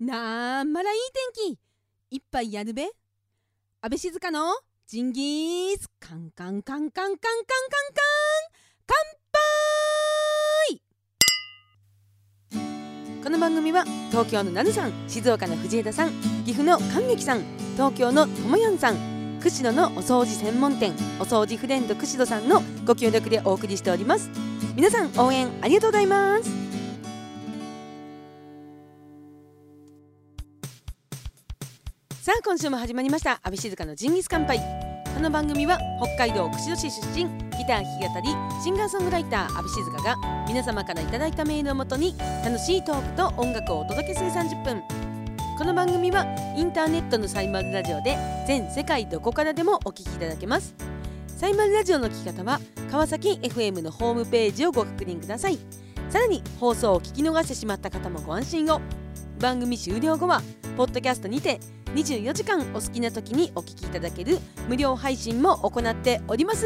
なんまらいい天気いっぱいやるべ。安倍静香のジンギスカンカンカンカンカンカンカンカン乾杯。この番組は東京のナヌさん、静岡の藤枝さん、岐阜の神劇さん、東京のともやんさん、釧路のお掃除専門店お掃除フレンド釧路さんのご協力でお送りしております。皆さん応援ありがとうございます。さあ今週も始まりました安倍静香のジンギス乾杯。この番組は北海道釧路市出身、ギター弾き語りシンガーソングライター安倍静香が皆様からいただいたメールをもとに楽しいトークと音楽をお届けする30分。この番組はインターネットのサイマルラジオで全世界どこからでもお聞きいただけます。サイマルラジオの聞き方は川崎 FM のホームページをご確認ください。さらに放送を聞き逃してしまった方もご安心を。番組終了後はポッドキャストにて24時間お好きな時にお聞きいただける無料配信も行っております。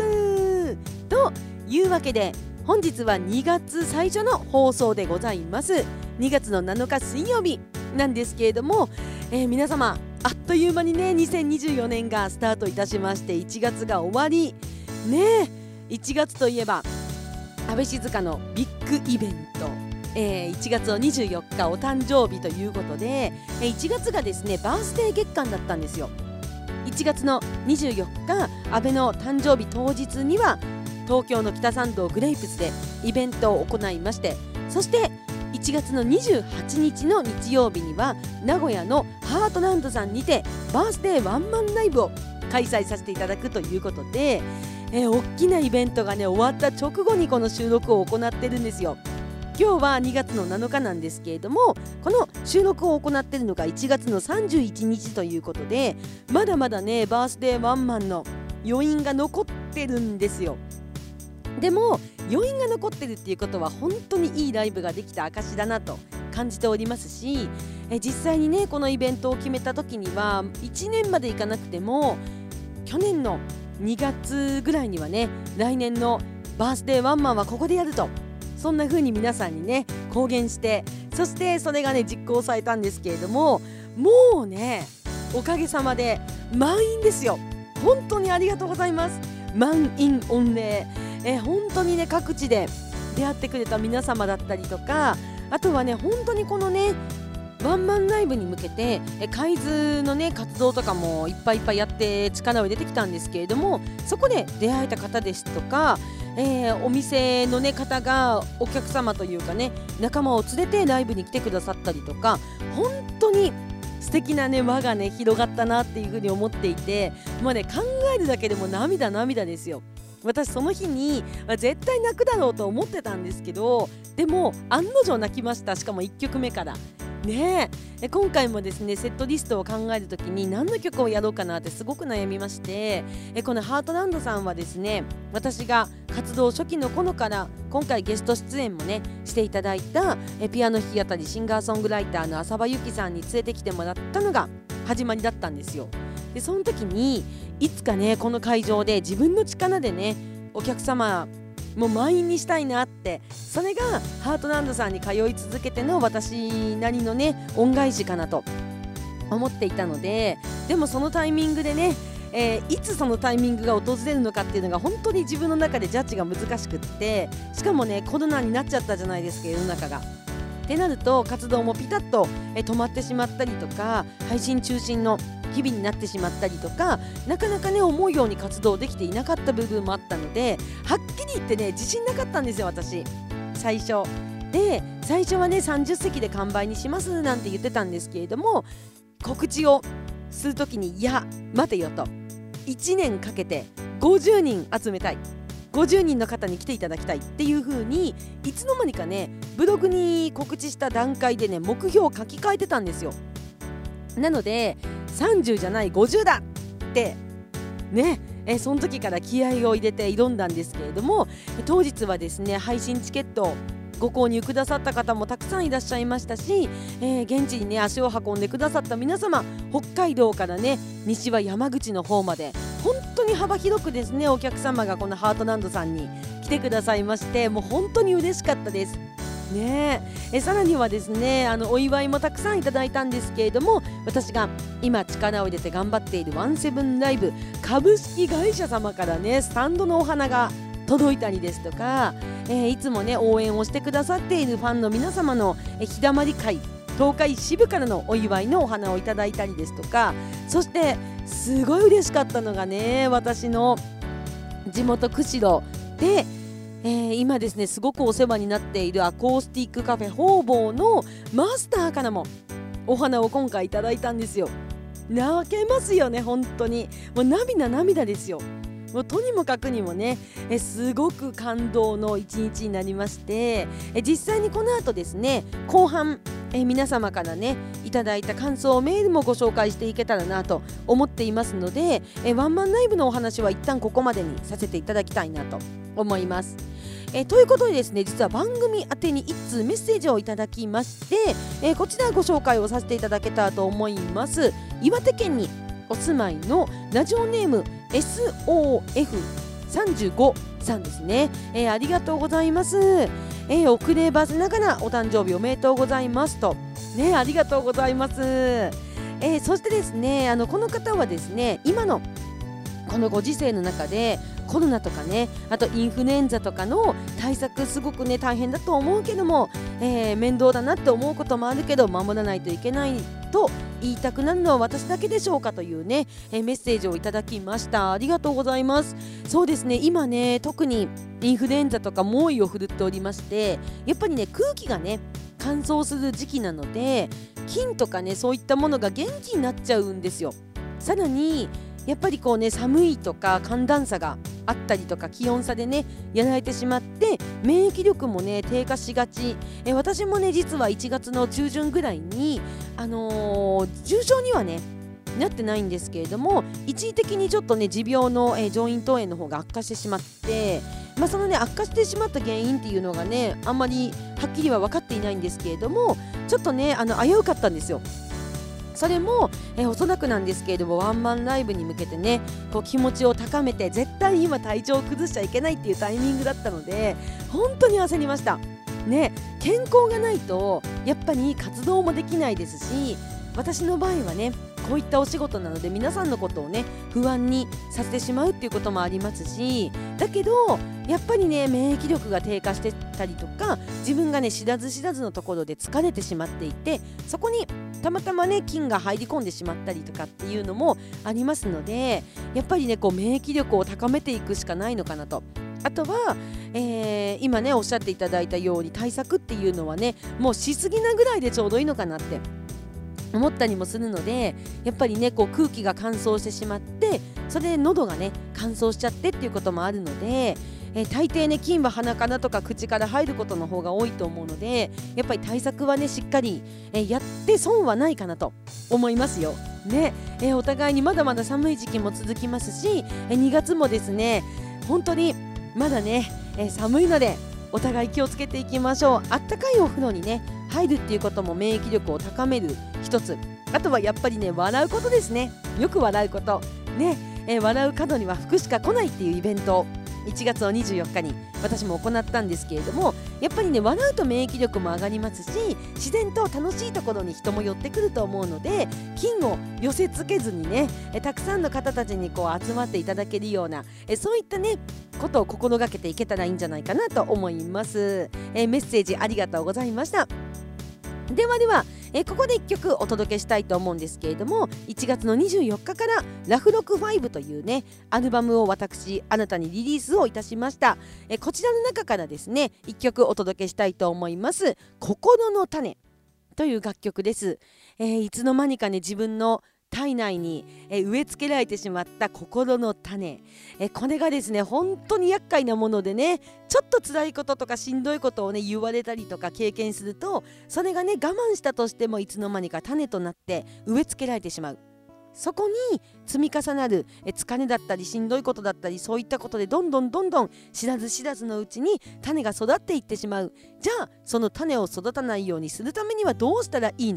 というわけで本日は2月最初の放送でございます。2月の7日水曜日なんですけれども、皆様あっという間にね2024年がスタートいたしまして、1月が終わりね。1月といえば安倍静香のビッグイベント、1月の24日お誕生日ということで、1月がですねバースデー月間だったんですよ。1月の24日安倍の誕生日当日には東京の北参道グレイプスでイベントを行いまして、そして1月の28日の日曜日には名古屋のハートランドさんにてバースデーワンマンライブを開催させていただくということで、大きなイベントがね終わった直後にこの収録を行ってるんですよ。今日は2月の7日なんですけれども、この収録を行っているのが1月の31日ということで、まだまだねバースデーワンマンの余韻が残ってるんですよ。でも余韻が残ってるっていうことは本当にいいライブができた証だなと感じておりますし、実際にねこのイベントを決めた時には1年までいかなくても去年の2月ぐらいにはね来年のバースデーワンマンはここでやると、そんな風に皆さんにね公言して、そしてそれがね実行されたんですけれども、もうねおかげさまで満員ですよ。本当にありがとうございます。満員御礼、本当にね各地で出会ってくれた皆様だったりとか、あとはね本当にこのねワンマンライブに向けて海図のね活動とかもいっぱいいっぱいやって力を入れてきたんですけれども、そこで出会えた方ですとか、お店の、ね、方がお客様というかね仲間を連れてライブに来てくださったりとか、本当に素敵なね輪がね広がったなっていうふうに思っていて、もうね考えるだけでも涙ですよ。私その日に絶対泣くだろうと思ってたんですけど、でも案の定泣きました。しかも1曲目からね。今回もですねセットリストを考えるときに何の曲をやろうかなってすごく悩みまして、このハートランドさんはですね、私が活動初期の頃から今回ゲスト出演もねしていただいたピアノ弾き語りシンガーソングライターの浅場ゆきさんに連れてきてもらったのが始まりだったんですよ。でその時にいつかねこの会場で自分の力でねお客様もう満員にしたいなって、それがハートランドさんに通い続けての私なりのね恩返しかなと思っていたので、でもそのタイミングでね、いつそのタイミングが訪れるのかっていうのが本当に自分の中でジャッジが難しくって、しかもねコロナになっちゃったじゃないですか世の中が。ってなると活動もピタッと止まってしまったりとか、配信中心の日々になってしまったりとか、なかなかね思うように活動できていなかった部分もあったので、はっきり言ってね自信なかったんですよ私最初で。最初はね30席で完売にしますなんて言ってたんですけれども、告知をするときにいや待てよと、1年かけて50人集めたい、50人の方に来ていただきたいっていう風にいつの間にかねブログに告知した段階でね目標を書き換えてたんですよ。なので30じゃない50だってね、その時から気合を入れて挑んだんですけれども、当日はですね配信チケットをご購入くださった方もたくさんいらっしゃいましたし、現地にね足を運んでくださった皆様、北海道からね西は山口の方まで本当に幅広くですねお客様がこのハートランドさんに来てくださいまして、もう本当に嬉しかったです。 ねさらにはですねお祝いもたくさんいただいたんですけれども、私が今力を入れて頑張っているワンセブンライブ株式会社様からねスタンドのお花が届いたりですとか、いつもね応援をしてくださっているファンの皆様の日だまり会東海支部からのお祝いのお花をいただいたりですとか、そしてすごい嬉しかったのがね、私の地元釧路で今ですねすごくお世話になっているアコースティックカフェ方々のマスターからもお花を今回いただいたんですよ。泣けますよね、本当にもう涙ですよ。もうとにもかくにもねすごく感動の一日になりまして、実際にこの後ですね後半皆様からねいただいた感想メールもご紹介していけたらなと思っていますので、ワンマンライブのお話は一旦ここまでにさせていただきたいなと思います。ということでですね、実は番組宛てに一通メッセージをいただきまして、こちらご紹介をさせていただけたらと思います。岩手県にお住まいのラジオネーム SOF35 さんですね、ありがとうございます。遅ればせながらお誕生日おめでとうございますとね、ありがとうございます。そしてですねこの方はですね今のこのご時世の中でコロナとかね、あとインフルエンザとかの対策すごくね大変だと思うけども、面倒だなって思うこともあるけど守らないといけないと言いたくなるのは私だけでしょうかというね、メッセージをいただきました。ありがとうございます。そうですね、今ね特にインフルエンザとか猛威を振るっておりまして、やっぱりね空気がね乾燥する時期なので菌とかねそういったものが元気になっちゃうんですよ。さらにやっぱりこうね寒いとか寒暖差があったりとか気温差でねやられてしまって免疫力もね低下しがち。私もね実は1月の中旬ぐらいに重症にはねなってないんですけれども、一時的にちょっとね持病の、上咽頭炎の方が悪化してしまって、そのね悪化してしまった原因っていうのがねあんまりはっきりは分かっていないんですけれども、ちょっとね危うかったんですよ。それも、おそらくなんですけれどもワンマンライブに向けてねこう気持ちを高めて絶対に今体調を崩しちゃいけないっていうタイミングだったので本当に焦りましたね。健康がないとやっぱり活動もできないですし、私の場合はねこういったお仕事なので皆さんのことをね不安にさせてしまうっていうこともありますし、だけどやっぱりね免疫力が低下してたりとか自分がね知らず知らずのところで疲れてしまっていて、そこにたまたまね菌が入り込んでしまったりとかっていうのもありますので、やっぱりねこう免疫力を高めていくしかないのかなと。あとは、今ねおっしゃっていただいたように対策っていうのはねもうしすぎなぐらいでちょうどいいのかなって思ったりもするので、やっぱりねこう空気が乾燥してしまってそれで喉がね乾燥しちゃってっていうこともあるので、大抵ね菌は鼻からとか口から入ることの方が多いと思うので、やっぱり対策はねしっかり、やって損はないかなと思いますよね。お互いにまだまだ寒い時期も続きますし、2月もですね本当にまだね、寒いのでお互い気をつけていきましょう。あったかいお風呂にね入るっていうことも免疫力を高める一つ。あとはやっぱりね笑うことですね。よく笑うことね、笑う角には福しか来ないっていうイベントを1月の24日に私も行ったんですけれども、やっぱりね笑うと免疫力も上がりますし、自然と楽しいところに人も寄ってくると思うので、菌を寄せつけずにねたくさんの方たちにこう集まっていただけるようなそういったねことを心がけていけたらいいんじゃないかなと思います。メッセージありがとうございました。ではでは、ここで1曲お届けしたいと思うんですけれども、1月の24日からラフロク5というねアルバムを私あなたにリリースをいたしました。こちらの中からですね1曲お届けしたいと思います。心の種という楽曲です。いつの間にかね自分の体内に植え付けられてしまった心の種、これがですね本当に厄介なものでね、ちょっと辛いこととかしんどいことをね言われたりとか経験すると、それがね我慢したとしてもいつの間にか種となって植え付けられてしまう。そこに積み重なる疲れだったりしんどいことだったり、そういったことでどんどん知らず知らずのうちに種が育っていってしまう。じゃあその種を育たないようにするためにはどうしたらいいのか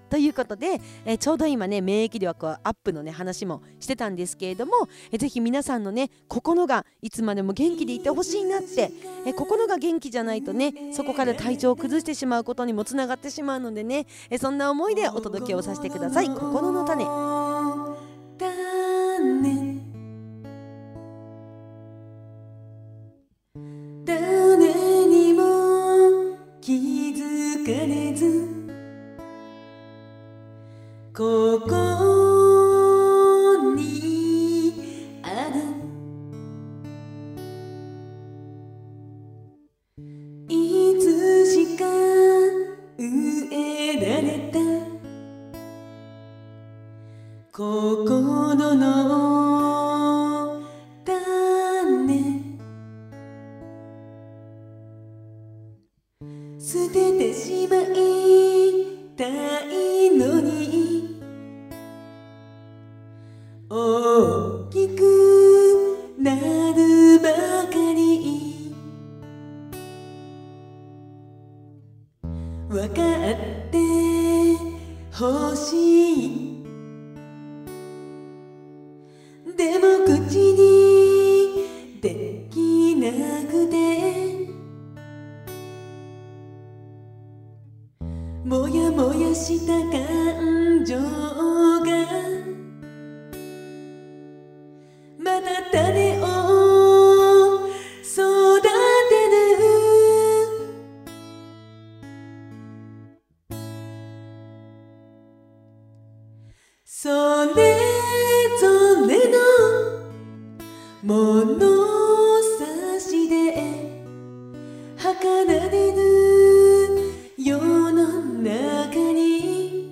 ということで、ちょうど今ね免疫力アップのね話もしてたんですけれども、ぜひ皆さんのね心がいつまでも元気でいてほしいなって、心が元気じゃないとねそこから体調を崩してしまうことにもつながってしまうのでね、そんな思いでお届けをさせてください。心の種。 誰にも気づかれずここにあるいつしか植えられた心の種捨ててしまいたいのに大きくなるばかりわかってほしいでも口にできなくてもやもやした感情がまた種を育てるそれぞれの物差しで測られる世の中に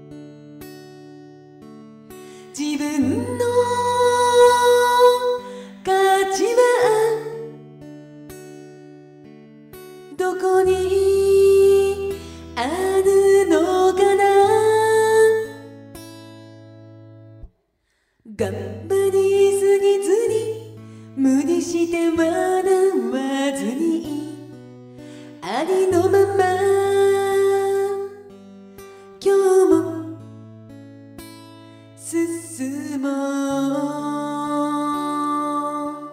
自分の価値はどこにあるのかな。頑張りすぎずに無理して笑わずにありのまま今日も進もう。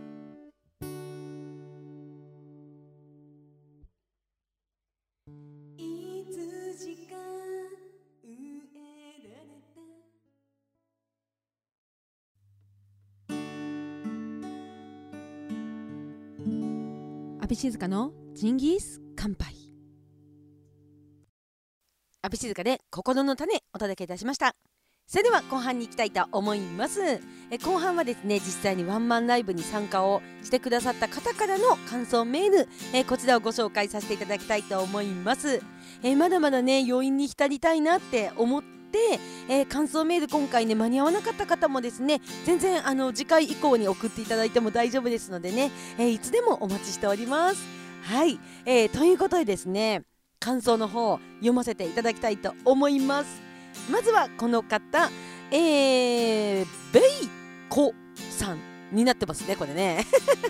いつしか植えられた阿部静香のジンギス乾杯。阿部静香で心の種お届けいたしました。それでは後半に行きたいと思います。後半はですね、実際にワンマンライブに参加をしてくださった方からの感想メール、こちらをご紹介させていただきたいと思います。まだまだね余韻に浸りたいなって思って、感想メール今回ね間に合わなかった方もですね、全然次回以降に送っていただいても大丈夫ですのでね、いつでもお待ちしております。はい、ということでですね、感想の方を読ませていただきたいと思います。まずはこの方、ベイコさんになってますね、これね、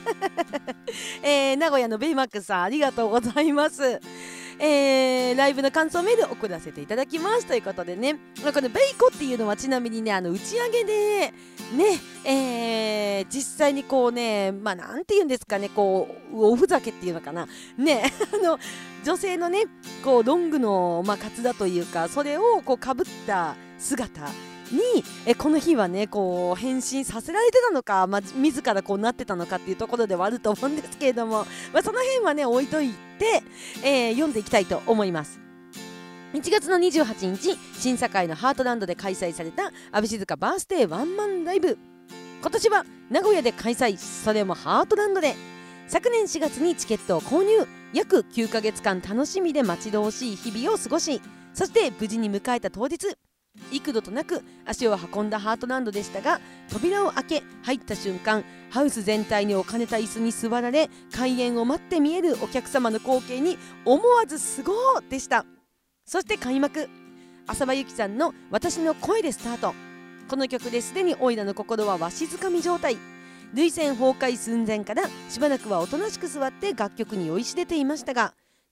名古屋のベイマックスさんありがとうございます。ライブの感想メール送らせていただきますということでね、このベイコっていうのはちなみにね打ち上げでね、実際にこうねなんていうんですかね、こうおふざけっていうのかなね女性のねこうロングのカツラというかそれをこうかぶった姿にこの日はねこう変身させられてたのか、自らこうなってたのかっていうところではあると思うんですけれども、その辺はね置いといて、読んでいきたいと思います。1月の28日審査会のハートランドで開催された阿部静香バースデーワンマンライブ、今年は名古屋で開催、それもハートランドで。昨年4月にチケットを購入、約9ヶ月間楽しみで待ち遠しい日々を過ごし、そして無事に迎えた当日、幾度となく足を運んだハートランドでしたが、扉を開け入った瞬間、ハウス全体に置かれた椅子に座られ、開演を待って見えるお客様の光景に思わずすごーでした。そして開幕、浅場由紀さんの私の声でスタート。この曲ですでにオイラの心はわしづかみ状態。涙腺崩壊寸前からしばらくはおとなしく座って楽曲に酔いしれていましたが、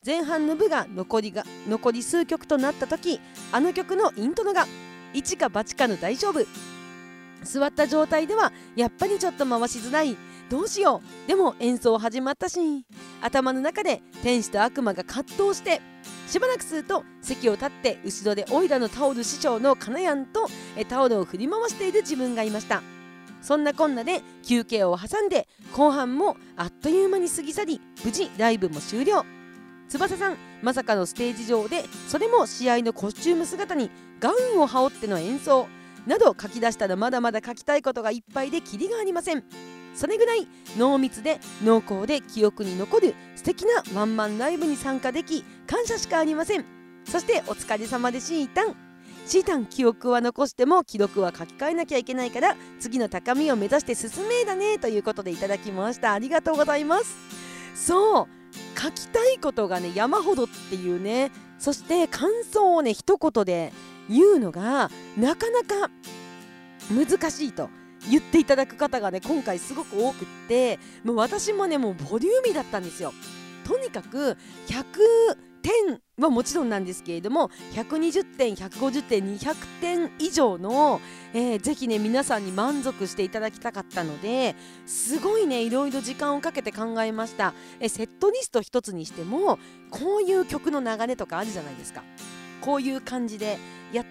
前半の部が残り数曲となった時、あの曲のイントロが一か八かの大勝負。座った状態ではやっぱりちょっと回しづらい、どうしよう、でも演奏始まったし、頭の中で天使と悪魔が葛藤して、しばらくすると席を立って後ろでオイラのタオル師匠のカナヤンとタオルを振り回している自分がいました。そんなこんなで休憩を挟んで後半もあっという間に過ぎ去り、無事ライブも終了。翼さんまさかのステージ上で、それも試合のコスチューム姿にガウンを羽織っての演奏など、書き出したらまだまだ書きたいことがいっぱいでキリがありません。それぐらい濃密で濃厚で記憶に残る素敵なワンマンライブに参加でき感謝しかありません。そしてお疲れ様でシータン、記憶は残しても記録は書き換えなきゃいけないから、次の高みを目指して進めだねということでいただきました。ありがとうございます。そう、書きたいことがね山ほどっていうね、そして感想をね一言で言うのがなかなか難しいと言っていただく方がね今回すごく多くって、もう私もねもうボリューミーだったんですよ。とにかく100点はもちろんなんですけれども、120点150点200点以上の、ぜひね皆さんに満足していただきたかったので、すごいねいろいろ時間をかけて考えました。セットリスト一つにしてもこういう曲の流れとかあるじゃないですか。こういう感じでやって、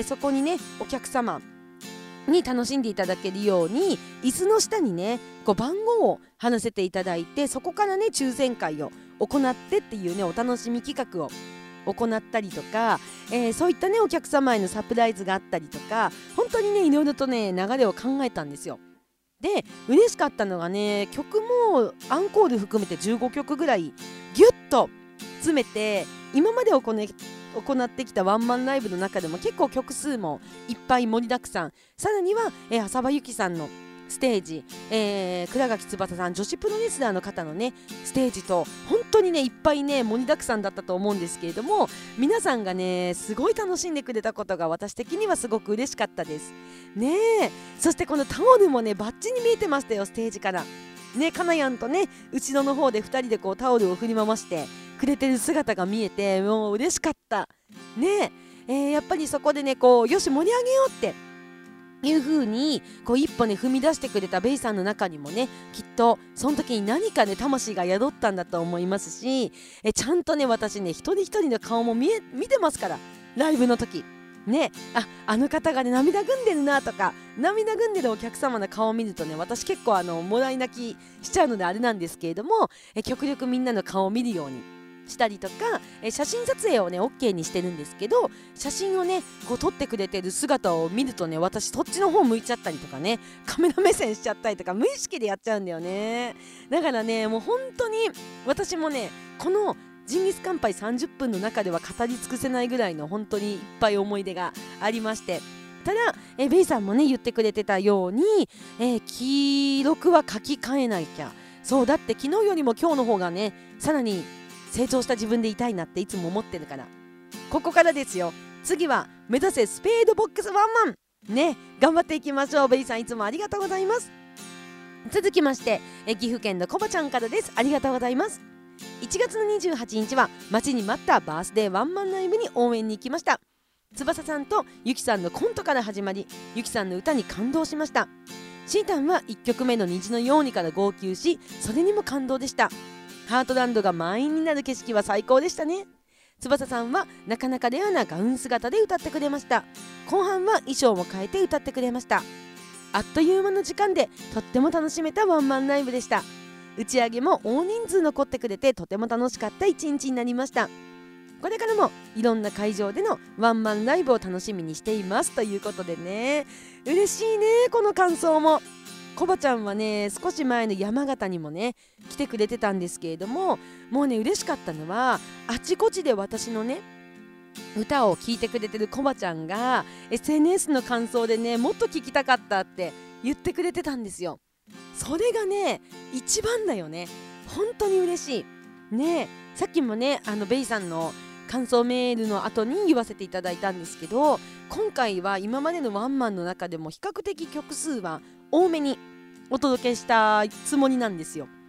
そこにねお客様に楽しんでいただけるように椅子の下にねこう番号を話せていただいて、そこからね抽選会を行ってっていうねお楽しみ企画を行ったりとか、そういったねお客様へのサプライズがあったりとか、本当にねいろいろとね流れを考えたんですよ。で嬉しかったのがね、曲もアンコール含めて15曲ぐらいギュッと詰めて、今まで行ってきたワンマンライブの中でも結構曲数もいっぱい盛りだくさん、さらには、浅場ゆきさんのステージ、倉垣翼さん女子プロレスラーの方のねステージと、本当にねいっぱいね盛りだくさんだったと思うんですけれども、皆さんがねすごい楽しんでくれたことが私的にはすごく嬉しかったですね。そしてこのタオルもねバッチリ見えてましたよ、ステージからね。カナヤンとね後ろの方で2人でこうタオルを振り回してくれてる姿が見えて、もう嬉しかったね。やっぱりそこでねこうよし盛り上げようっていう風にこう一歩ね踏み出してくれたベイさんの中にもね、きっとその時に何かね魂が宿ったんだと思いますし、ちゃんとね私ね一人一人の顔も見てますから、ライブの時ね、あの方がね涙ぐんでるなとか、涙ぐんでるお客様の顔を見るとね私結構もらい泣きしちゃうのであれなんですけれども、極力みんなの顔を見るようにしたりとか、写真撮影をね OK にしてるんですけど、写真をねこう撮ってくれてる姿を見るとね私そっちの方向いちゃったりとかね、カメラ目線しちゃったりとか無意識でやっちゃうんだよね。だからねもう本当に私もねこのジンギスカンパイ30分の中では語り尽くせないぐらいの本当にいっぱい思い出がありまして、ただベイさんもね言ってくれてたように、記録は書き換えなきゃ。そうだって、昨日よりも今日の方がねさらに成長した自分でいたいなっていつも思ってるから、ここからですよ。次は目指せスペードボックスワンマンね、頑張っていきましょう。ベイさんいつもありがとうございます。続きまして岐阜県のコバちゃんからです。ありがとうございます。1月の28日は待ちに待ったバースデーワンマンライブに応援に行きました。翼さんとゆきさんのコントから始まり、ゆきさんの歌に感動しました。シータンは1曲目の虹のようにから号泣し、それにも感動でした。ハートランドが満員になる景色は最高でしたね。翼さんはなかなかレアなガウン姿で歌ってくれました。後半は衣装も変えて歌ってくれました。あっという間の時間でとっても楽しめたワンマンライブでした。打ち上げも大人数残ってくれてとても楽しかった一日になりました。これからもいろんな会場でのワンマンライブを楽しみにしていますということでね、嬉しいねこの感想も。コバちゃんはね少し前の山形にもね来てくれてたんですけれども、もうね嬉しかったのはあちこちで私のね歌を聴いてくれてるコバちゃんが SNS の感想でねもっと聴きたかったって言ってくれてたんですよ。それがね一番だよね。本当に嬉しいね。さっきもねベイさんの感想メールの後に言わせていただいたんですけど、今回は今までのワンマンの中でも比較的曲数は多めにお届けしたつもりなんですよ。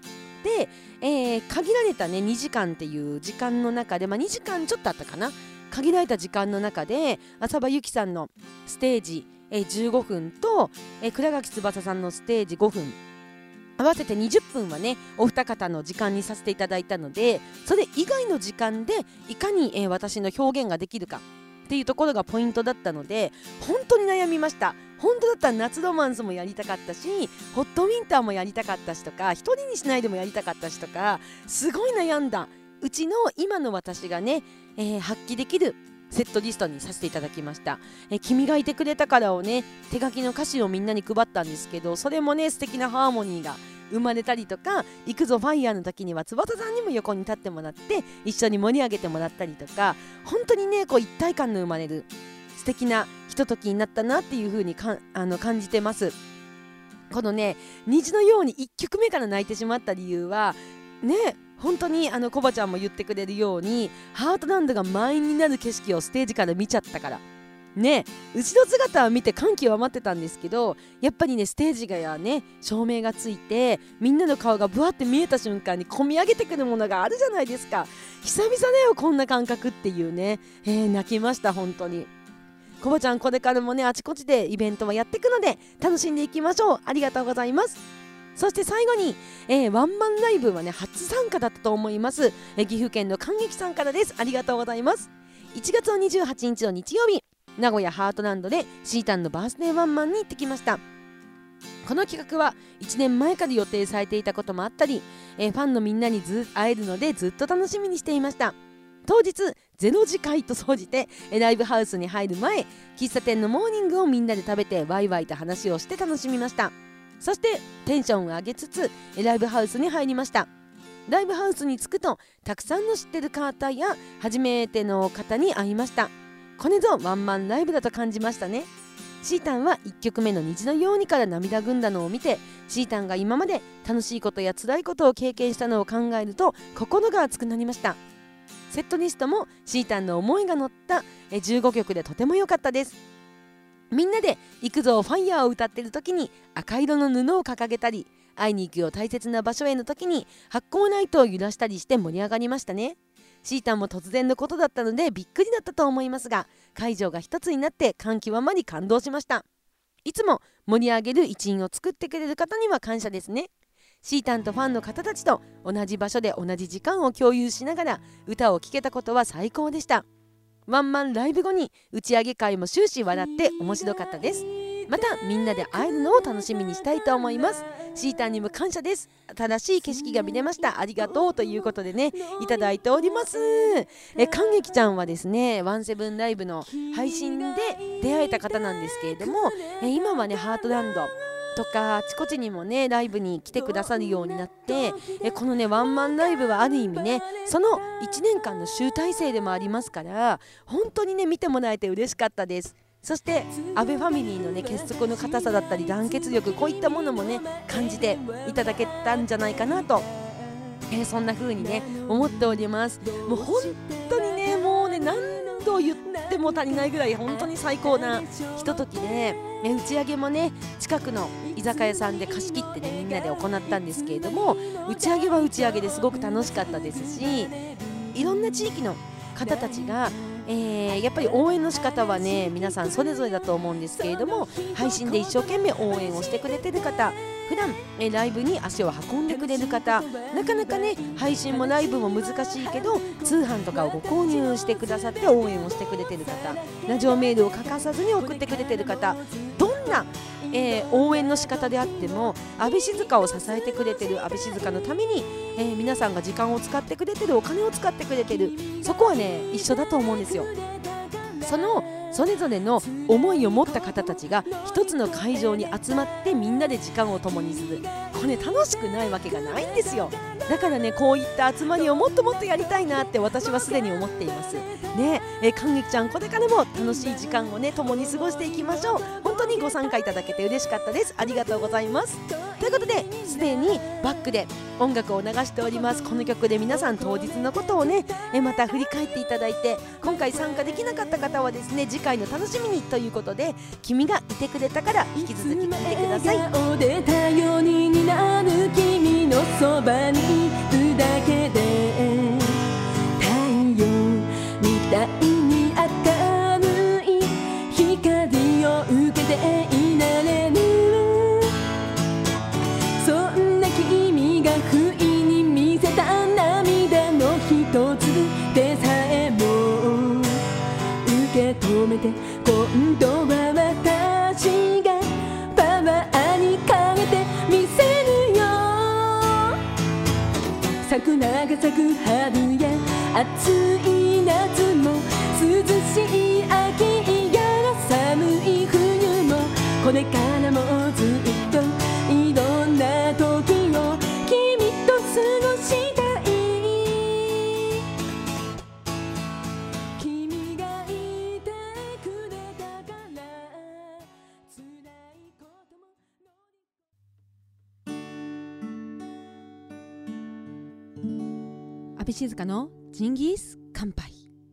で、限られたね2時間っていう時間の中で、2時間ちょっとあったかな、限られた時間の中で浅場ゆきさんのステージ、15分と、倉垣翼さんのステージ5分合わせて20分はねお二方の時間にさせていただいたので、それ以外の時間でいかに、私の表現ができるかっていうところがポイントだったので、本当に悩みました。本当だったら夏ロマンスもやりたかったし、ホットウィンターもやりたかったしとか、一人にしないでもやりたかったしとか、すごい悩んだうちの今の私がね、発揮できるセットリストにさせていただきました。君がいてくれたからをね、手書きの歌詞をみんなに配ったんですけど、それもね素敵なハーモニーが生まれたりとか、行くぞファイヤーの時には翼さんにも横に立ってもらって一緒に盛り上げてもらったりとか、本当にねこう一体感の生まれる素敵なひとときになったなっていう風に感じてます。このね虹のように1曲目から泣いてしまった理由はね、本当にコバちゃんも言ってくれるように、ハートランドが満員になる景色をステージから見ちゃったからね、後ろ姿を見て感極まってたんですけど、やっぱりねステージがやね照明がついてみんなの顔がブワって見えた瞬間に込み上げてくるものがあるじゃないですか。久々だよこんな感覚っていうね、泣きました本当に。コバちゃんこれからもねあちこちでイベントはやっていくので楽しんでいきましょう。ありがとうございます。そして最後に、ワンマンライブはね初参加だったと思います。岐阜県の感激さんからです。ありがとうございます。1月の28日の日曜日、名古屋ハートランドでシータンのバースデーワンマンに行ってきました。この企画は1年前から予定されていたこともあったり、ファンのみんなに会えるのでずっと楽しみにしていました。当日0時会と総じてライブハウスに入る前、喫茶店のモーニングをみんなで食べてワイワイと話をして楽しみました。そしてテンションを上げつつライブハウスに入りました。ライブハウスに着くとたくさんの知ってる方や初めての方に会いました。これぞワンマンライブだと感じましたね。シータンは1曲目の虹のようにから涙ぐんだのを見て、シータンが今まで楽しいことや辛いことを経験したのを考えると心が熱くなりました。セットリストもシータンの思いが乗った15曲でとても良かったです。みんなで行くぞファイヤーを歌っている時に赤色の布を掲げたり、会いに行くよ大切な場所への時に発光ライトを揺らしたりして盛り上がりましたね。シータンも突然のことだったのでびっくりだったと思いますが、会場が一つになって感極まり感動しました。いつも盛り上げる一員を作ってくれる方には感謝ですね。シータンとファンの方たちと同じ場所で同じ時間を共有しながら歌を聴けたことは最高でした。ワンマンライブ後に打ち上げ会も終始笑って面白かったです。またみんなで会えるのを楽しみにしたいと思います。シータンにも感謝です。新しい景色が見れました。ありがとうということでねいただいております。感激ちゃんはですねワンセブンライブの配信で出会えた方なんですけれども、今はねハートランドとかあちこちにもねライブに来てくださるようになって、このねワンマンライブはある意味ねその1年間の集大成でもありますから、本当にね見てもらえて嬉しかったです。そして阿部ファミリーのね結束の固さだったり団結力、こういったものもね感じていただけたんじゃないかなと、そんな風にね思っております。もう本当にねもうね何度言っても足りないぐらい本当に最高なひとときで、打ち上げもね近くの居酒屋さんで貸し切ってねみんなで行ったんですけれども、打ち上げは打ち上げですごく楽しかったですし、いろんな地域の方たちがやっぱり応援の仕方はね皆さんそれぞれだと思うんですけれども、配信で一生懸命応援をしてくれてる方、普段ライブに足を運んでくれる方、なかなかね配信もライブも難しいけど通販とかをご購入してくださって応援をしてくれてる方、ラジオメールを欠かさずに送ってくれてる方、どんな応援の仕方であっても安倍静香を支えてくれてる、安倍静香のために、皆さんが時間を使ってくれてる、お金を使ってくれてる、そこはね一緒だと思うんですよ。それぞれの思いを持った方たちが一つの会場に集まってみんなで時間を共にする、これ楽しくないわけがないんですよ。だからねこういった集まりをもっともっとやりたいなって私はすでに思っていますね。感激ちゃんこれからも楽しい時間をね共に過ごしていきましょう。本当にご参加いただけて嬉しかったです。ありがとうございます。ということですでにバックで音楽を流しております。この曲で皆さん当日のことをねまた振り返っていただいて、今回参加できなかった方はですね次回の楽しみにということで、君がいてくれたから引き続き聴いてください。 のそばにいるだけで太陽みたいに明るい光を受けていられる。そんな君が不意に見せた涙の一粒でさえも受け止めて、今度は私がパワーに変えてみせるよ。桜が咲く春や暑い夏も涼しい秋やら寒い冬も、これからもずっといろんな時を君と過ごしたい。君がいてくれたから辛いことも阿部静香のジンギス乾杯。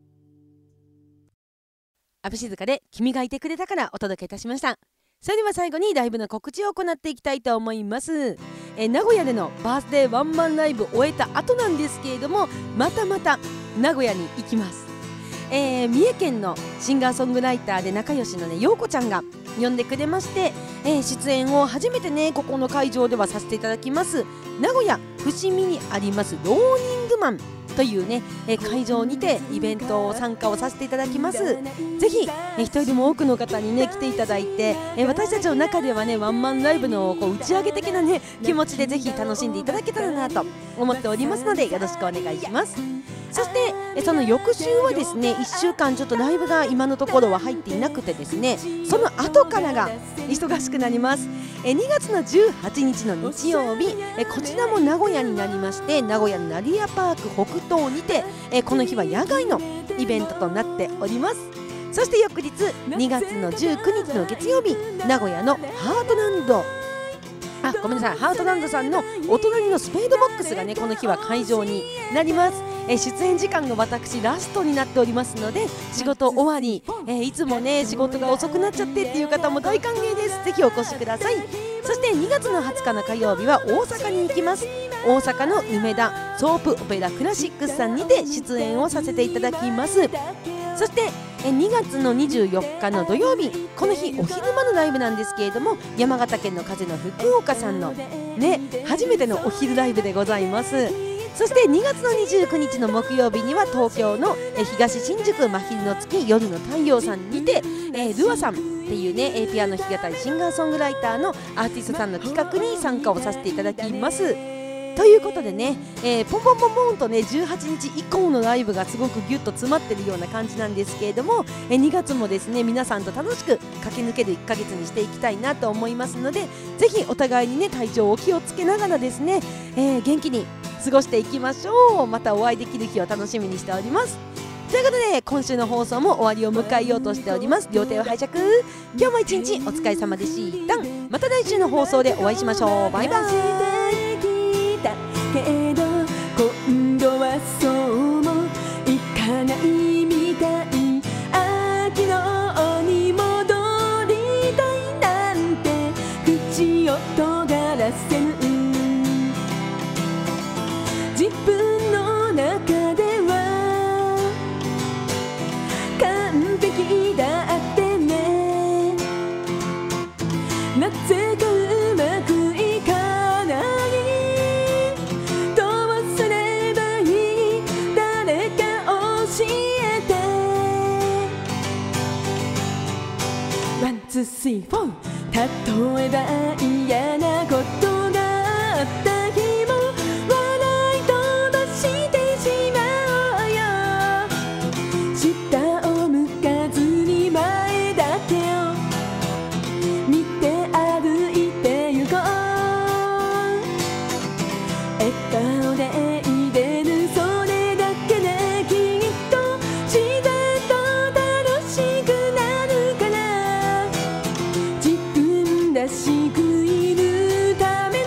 阿部静香で君がいてくれたからお届けいたしました。それでは最後にライブの告知を行っていきたいと思います。名古屋でのバースデーワンマンライブ終えた後なんですけれども、また名古屋に行きます。三重県のシンガーソングライターで仲良しのね陽子ちゃんが呼んでくれまして、出演を初めてねここの会場ではさせていただきます名古屋伏見にありますローニングマンというね、会場にてイベント参加をさせていただきます。ぜひ、一人でも多くの方にね来ていただいて、私たちの中ではねワンマンライブのこう打ち上げ的なね気持ちでぜひ楽しんでいただけたらなと思っておりますのでよろしくお願いします。そしてその翌週はですね1週間ちょっとライブが今のところは入っていなくてですね、その後からが忙しくなります。2月の18日の日曜日、こちらも名古屋になりまして、名古屋の成屋パーク北東にて、この日は野外のイベントとなっております。そして翌日2月の19日の月曜日、名古屋のハートランドごめんなさいハートランドさんのお隣のスペードボックスがねこの日は会場になります。出演時間が私ラストになっておりますので、仕事終わり、いつもね仕事が遅くなっちゃってっていう方も大歓迎です。ぜひお越しください。そして2月の20日の火曜日は大阪に行きます。大阪の梅田ソープオペラクラシックスさんにて出演をさせていただきます。そして2月の24日の土曜日、この日お昼間のライブなんですけれども、山形県の風の福岡さんのね初めてのお昼ライブでございます。そして2月の29日の木曜日には東京の東新宿真昼の月夜の太陽さんにて、ルアさんっていうねピアノ弾き語りシンガーソングライターのアーティストさんの企画に参加をさせていただきます。ということでね、ポンポンポンポンとね18日以降のライブがすごくギュッと詰まってるような感じなんですけれども、2月もですね皆さんと楽しく駆け抜ける1ヶ月にしていきたいなと思いますので、ぜひお互いにね体調を気をつけながらですね、元気に過ごしていきましょう。またお会いできる日を楽しみにしております。ということで今週の放送も終わりを迎えようとしております。両手を拝借。今日も一日お疲れ様でした。また来週の放送でお会いしましょう。バイバイ。 けど今度はそうもいかないみたい。秋のに戻りたいなんて口を尖らせぬ。自分の中では完璧だってね。なぜかうまくいかない。2、3、4例えば嫌なことがあった日も笑い飛ばしてしまおうよ。下を向かずに前だけを見て歩いてゆこう。笑顔でいれるそれだけできっと自然と楽しくなるから。らしくいるため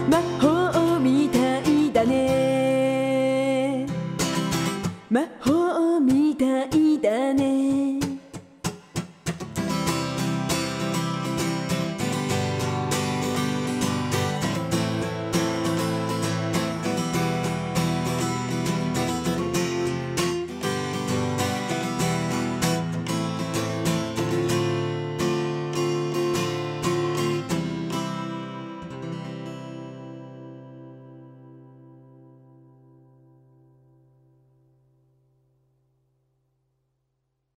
魔法